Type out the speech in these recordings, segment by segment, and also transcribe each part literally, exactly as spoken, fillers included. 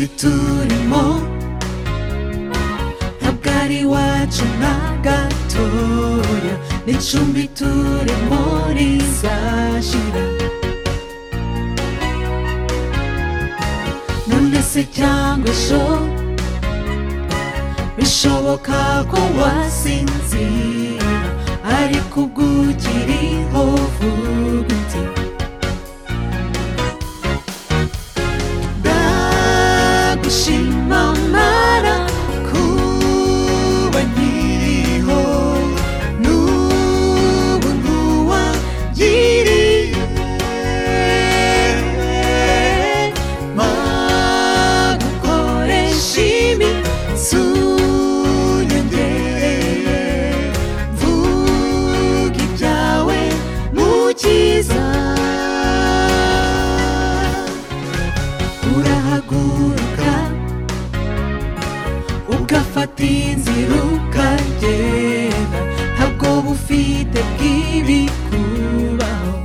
isi turimo ntabwo ari iwacu na gatoya, n'icumbi turimo rizashira. None se cyangwa ejo bishoboka ko wasinzira, ariko ubwo ukiriho vuga uti ndagushima Mana kuba nkiriho, n'ubuntu wangiriye, magukoresha iminsi unyongereye, mvuga ibyawe mukiza. Urahaguruka ugafata inzira ukagenda, ntabwo bufite bw'ibikubaho,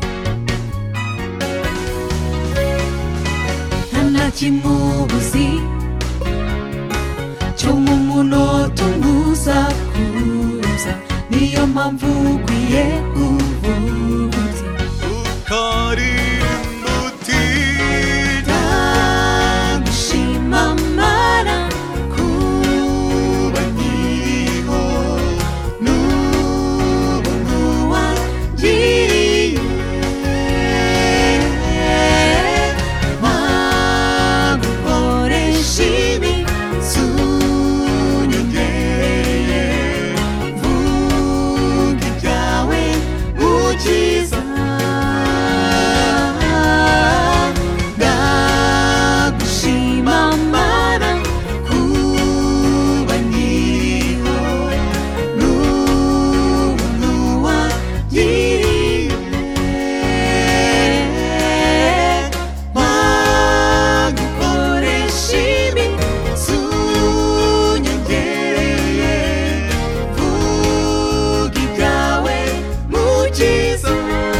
nta na kimwe ubuzi cyo mu munota umuza kuza. Niyo mpamvu ukwiye kuvuga uti ukaririmba uti ndagushima Mana kuba nkiriho, n'ubuntu wangiriye, magukoresha iminsi unyongereye, mvuga ibyawe mukiza. Ndagushima Mana kuba nkiriho, n'ubuntu wangiriye, magukoresha iminsi unyongereye, mvuga ibyawe mukiza.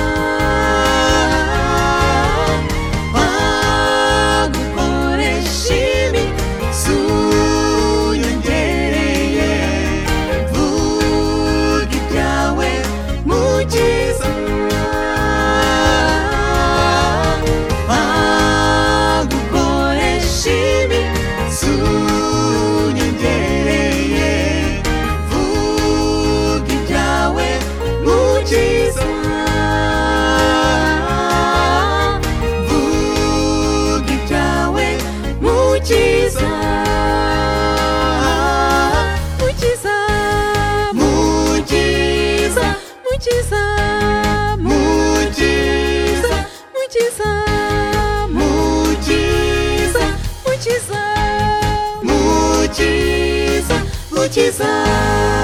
Magukoresha iminsi unyongereye, mvuga ibyawe mukiza. Magukoresha iminsi unyongereye, mvuga ibyawe mukiza. Mvuga ibyawe mukiza. Mukiza, mukiza, mukiza, mukiza, mukiza, mukiza, mukiza, mukiza, mukiza.